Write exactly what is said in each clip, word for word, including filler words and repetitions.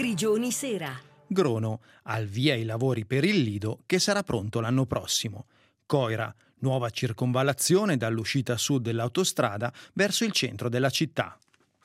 Grigioni Sera. Grono, al via i lavori per il lido che sarà pronto l'anno prossimo. Coira, nuova circonvallazione dall'uscita sud dell'autostrada verso il centro della città.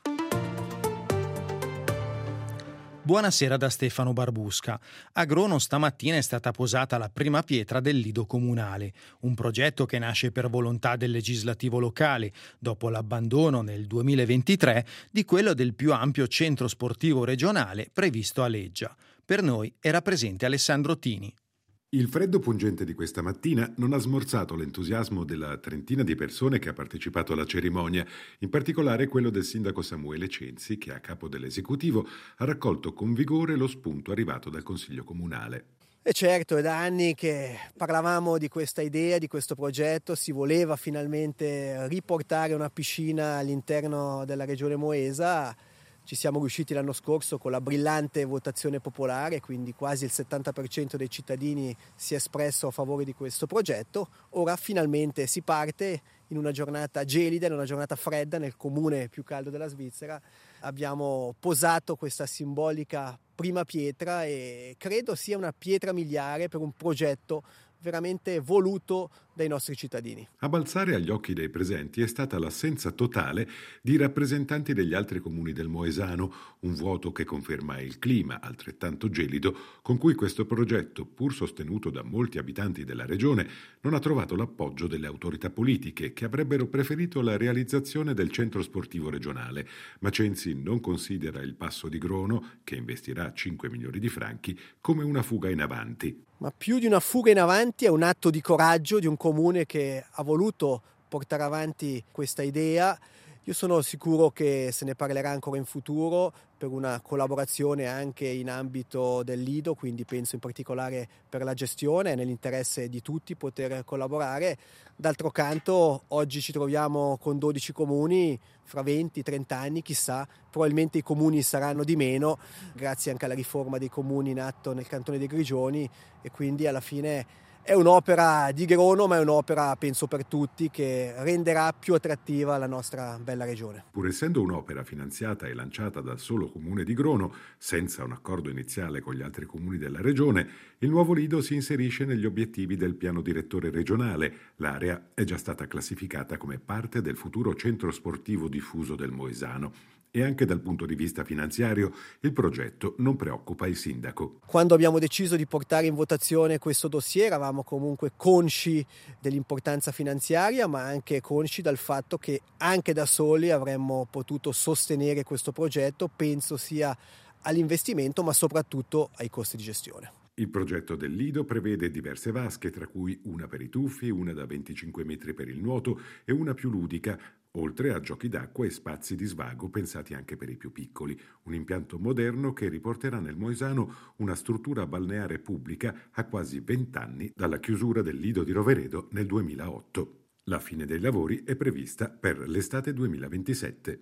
Buonasera da Stefano Barbusca. A Grono stamattina è stata posata la prima pietra del lido comunale, un progetto che nasce per volontà del legislativo locale, dopo l'abbandono nel duemilaventitré di quello del più ampio centro sportivo regionale previsto a Leggia. Per noi era presente Alessandro Tini. Il freddo pungente di questa mattina non ha smorzato l'entusiasmo della trentina di persone che ha partecipato alla cerimonia, in particolare quello del sindaco Samuele Censi, che a capo dell'esecutivo ha raccolto con vigore lo spunto arrivato dal Consiglio Comunale. E certo, è da anni che parlavamo di questa idea, di questo progetto, si voleva finalmente riportare una piscina all'interno della regione Moesa. Ci siamo riusciti l'anno scorso con la brillante votazione popolare, quindi quasi il settanta per cento dei cittadini si è espresso a favore di questo progetto. Ora finalmente si parte in una giornata gelida, in una giornata fredda, nel comune più caldo della Svizzera. Abbiamo posato questa simbolica prima pietra e credo sia una pietra miliare per un progetto veramente voluto dai nostri cittadini. A balzare agli occhi dei presenti è stata l'assenza totale di rappresentanti degli altri comuni del Moesano, un vuoto che conferma il clima altrettanto gelido con cui questo progetto, pur sostenuto da molti abitanti della regione, non ha trovato l'appoggio delle autorità politiche che avrebbero preferito la realizzazione del centro sportivo regionale. Ma Censi non considera il passo di Grono, che investirà cinque milioni di franchi, come una fuga in avanti. Ma più di una fuga in avanti è un atto di coraggio di un comune che ha voluto portare avanti questa idea. Io sono sicuro che se ne parlerà ancora in futuro per una collaborazione anche in ambito del lido, quindi penso in particolare per la gestione, è nell'interesse di tutti poter collaborare. D'altro canto oggi ci troviamo con dodici comuni, fra venti trenta anni chissà, probabilmente i comuni saranno di meno, grazie anche alla riforma dei comuni in atto nel cantone dei Grigioni, e quindi alla fine è un'opera di Grono, ma è un'opera, penso per tutti, che renderà più attrattiva la nostra bella regione. Pur essendo un'opera finanziata e lanciata dal solo comune di Grono, senza un accordo iniziale con gli altri comuni della regione, il nuovo lido si inserisce negli obiettivi del piano direttore regionale. L'area è già stata classificata come parte del futuro centro sportivo diffuso del Moesano. E anche dal punto di vista finanziario il progetto non preoccupa il sindaco. Quando abbiamo deciso di portare in votazione questo dossier eravamo comunque consci dell'importanza finanziaria, ma anche consci dal fatto che anche da soli avremmo potuto sostenere questo progetto, penso sia all'investimento ma soprattutto ai costi di gestione. Il progetto del lido prevede diverse vasche, tra cui una per i tuffi, una da venticinque metri per il nuoto e una più ludica, oltre a giochi d'acqua e spazi di svago pensati anche per i più piccoli. Un impianto moderno che riporterà nel Moesano una struttura balneare pubblica a quasi vent'anni dalla chiusura del lido di Roveredo nel duemilaotto. La fine dei lavori è prevista per l'estate duemilaventisette.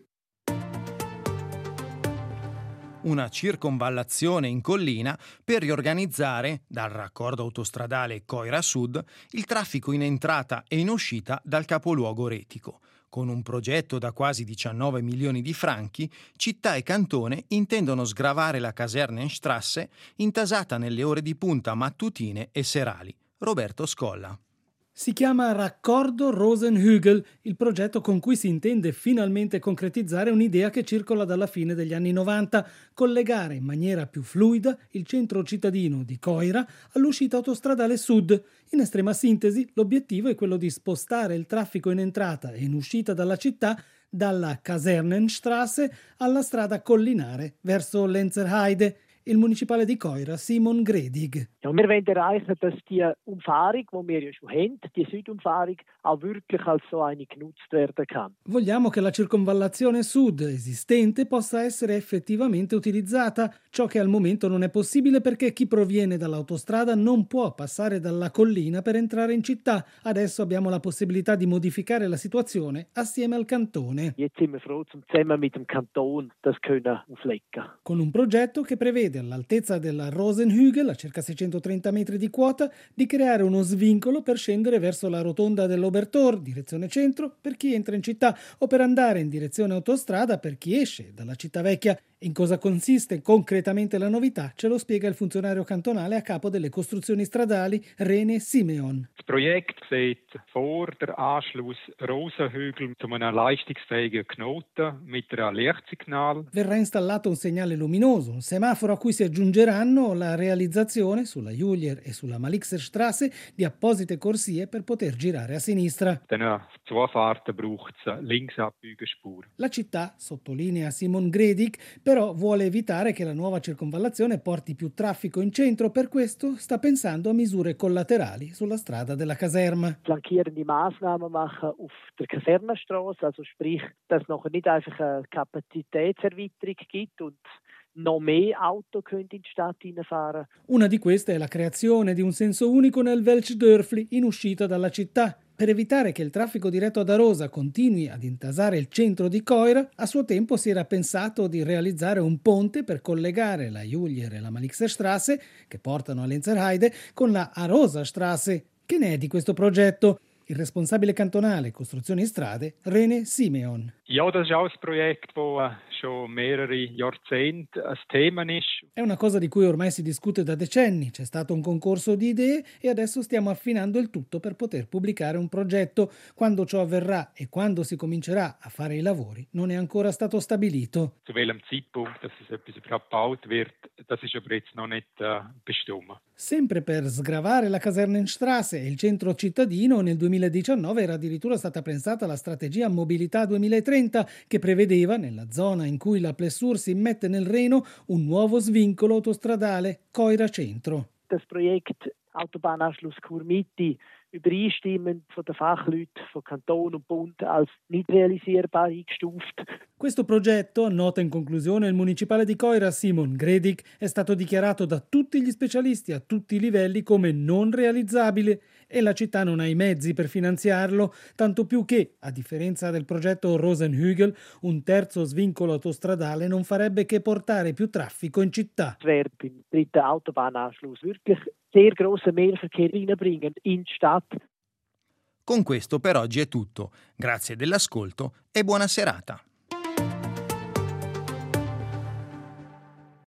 Una circonvallazione in collina per riorganizzare, dal raccordo autostradale Coira Sud, il traffico in entrata e in uscita dal capoluogo retico. Con un progetto da quasi diciannove milioni di franchi, città e cantone intendono sgravare la Kasernenstrasse intasata nelle ore di punta mattutine e serali. Roberto Scolla. Si chiama Raccordo Rosenhügel, il progetto con cui si intende finalmente concretizzare un'idea che circola dalla fine degli anni novanta, collegare in maniera più fluida il centro cittadino di Coira all'uscita autostradale sud. In estrema sintesi, l'obiettivo è quello di spostare il traffico in entrata e in uscita dalla città dalla Kasernenstrasse alla strada collinare verso Lenzerheide. Il municipale di Coira, Simon Gredig. Ja, wir wollen erreichen, dass die Umfahrung, die wir ja schon haben, die Südumfahrung, auch wirklich als so eine genutzt werden kann. Vogliamo che la circonvallazione sud esistente possa essere effettivamente utilizzata, ciò che al momento non è possibile perché chi proviene dall'autostrada non può passare dalla collina per entrare in città. Adesso abbiamo la possibilità di modificare la situazione assieme al cantone. Jetzt sind wir froh, zum zusammen mit dem Kanton das können auflegen. Con un progetto che prevede all'altezza della Rosenhügel, a circa seicentotrenta metri di quota, di creare uno svincolo per scendere verso la rotonda dell'Obertor, direzione centro, per chi entra in città, o per andare in direzione autostrada per chi esce dalla città vecchia. In cosa consiste concretamente la novità ce lo spiega il funzionario cantonale a capo delle costruzioni stradali René Simeon. Das Projekt sieht vor der Anschluss Rosenhügel zu einem leistungsfähigen Knoten mit einem Lichtsignal. Verrà installato un segnale luminoso, un semaforo a cui si aggiungeranno la realizzazione sulla Julier e sulla Malixerstraße di apposite corsie per poter girare a sinistra. Dann Zufahrten braucht es Linksabbiegespuren. La città, sottolinea Simon Gredig, però vuole evitare che la nuova circonvallazione porti più traffico in centro, per questo sta pensando a misure collaterali sulla strada della caserma. Flankierende Maßnahmen machen auf der Kasernenstraße, also sprich, dass es nachher nicht einfach eine Kapazitätserweiterung gibt und noch mehr Auto können in die Stadt hineinfahren. Una di queste è la creazione di un senso unico nel Welschdörfli in uscita dalla città. Per evitare che il traffico diretto ad Arosa continui ad intasare il centro di Coira, a suo tempo si era pensato di realizzare un ponte per collegare la Julier e la Malixerstraße, che portano a Lenzerheide, con la Arosastraße. Che ne è di questo progetto? Il responsabile cantonale Costruzioni Strade, René Simeon. Ja, das ist auch ein Projekt, das schon mehrere Jahrzehnte ein Thema ist. È una cosa di cui ormai si discute da decenni, c'è stato un concorso di idee e adesso stiamo affinando il tutto per poter pubblicare un progetto. Quando ciò avverrà e quando si comincerà a fare i lavori non è ancora stato stabilito. Zu welchem Zeitpunkt, dass es etwas überhaupt gebaut wird, das ist aber jetzt noch nicht äh, bestimmt. Sempre per sgravare la Kasernenstraße e il centro cittadino, nel duemiladiciannove era addirittura stata pensata la strategia Mobilità duemilatrenta, che prevedeva, nella zona in cui la Plessur si immette nel Reno, un nuovo svincolo autostradale Coira Centro. Das Projekt Autobahnanschluss Chur-Mitte übereinstimmend von den Fachleuten von Kanton und Bund als nicht realisierbar eingestuft. Questo progetto, nota in conclusione il municipale di Coira Simon Gredig, è stato dichiarato da tutti gli specialisti a tutti i livelli come non realizzabile e la città non ha i mezzi per finanziarlo, tanto più che, a differenza del progetto Rosenhügel, un terzo svincolo autostradale non farebbe che portare più traffico in città. Es wird beim dritten Autobahnanschluss wirklich sehr grossen Mehrverkehr reinbringen in die Stadt. Con questo per oggi è tutto. Grazie dell'ascolto e buona serata.